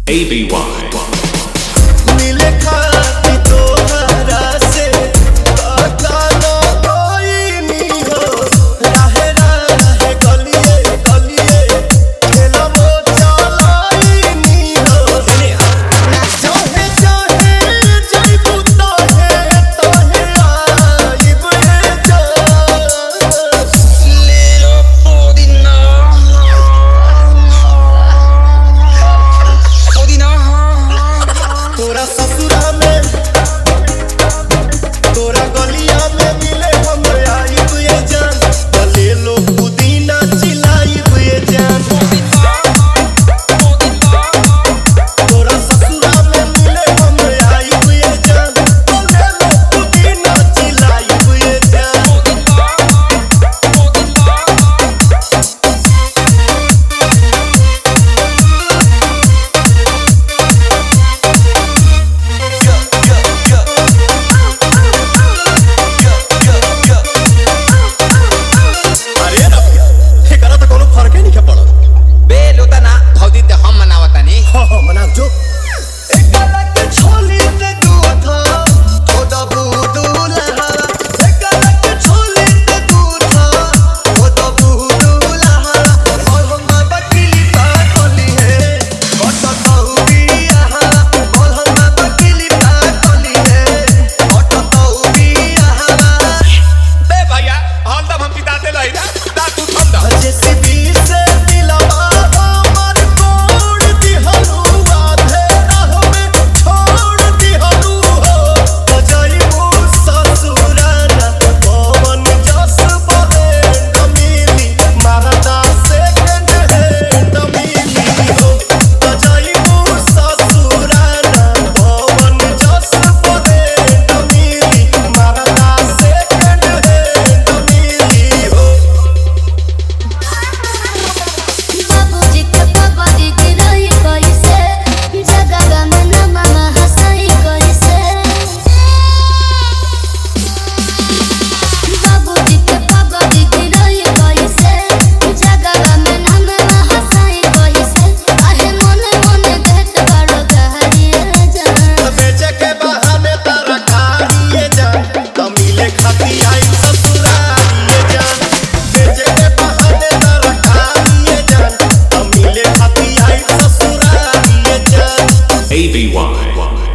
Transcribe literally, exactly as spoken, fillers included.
A B Y मिले खाती तोहरा से काका ना कोई नी हो राहे राहे गलिए गलिए खेला वो चलाई नी हो चाहे चाहे जइबू ताहे ताहे आइब रे जान Little Podina Podina तोरा ससुरा में तोरा गलिया में मिले हम आइब ये जान भले लो पुदीना चिलाइब ये जान तोरा ससुरा में मिले हम आइब ये जान भले लो पुदीना चिलाइब ये जान अरे रबिया एकरा त कोनो फर्क नहीं पड़ल बे लोता ना भौदी ते हम मनावतानी हाँ हाँ मना जो एकरा के छोली ते दूधा छोदा बुदुला एकरा के छोली ते दूधा छोदा बुदुला और हम बाबा किली पाटली है बट तौबिया और हम बाबा किली पाटली है बट तौबिया बे भैया हाल तब हम पिताते लई ना दा तू थम दा जेसीबी से दिलवा हमर तोड़ दिहलू आधे राह में छोड़ दिहलू हो बजाइबू ससुराना पवन जस बहेंड मिली मारदा सेकंड हैंड मिली हो बजाइबू ससुराना पवन जस बहेंड मिली मारदा सेकंड हैंड मिली हो बाबूजी के बाबाजी के रही कैसे जगह में न मामा हंसाई कैसे बाबूजी के बाबाजी के रही कैसे जगह में न मामा हंसाई कैसे आहे मने मने देत बड़ो गहरिए जान बेचे के बहाने तारा खाइए जान तमिले खाती आई ससुरालिए जान बेचे के बहाने तारा खाइए जान तमिले खाती आई ससुरालिए जान A B Y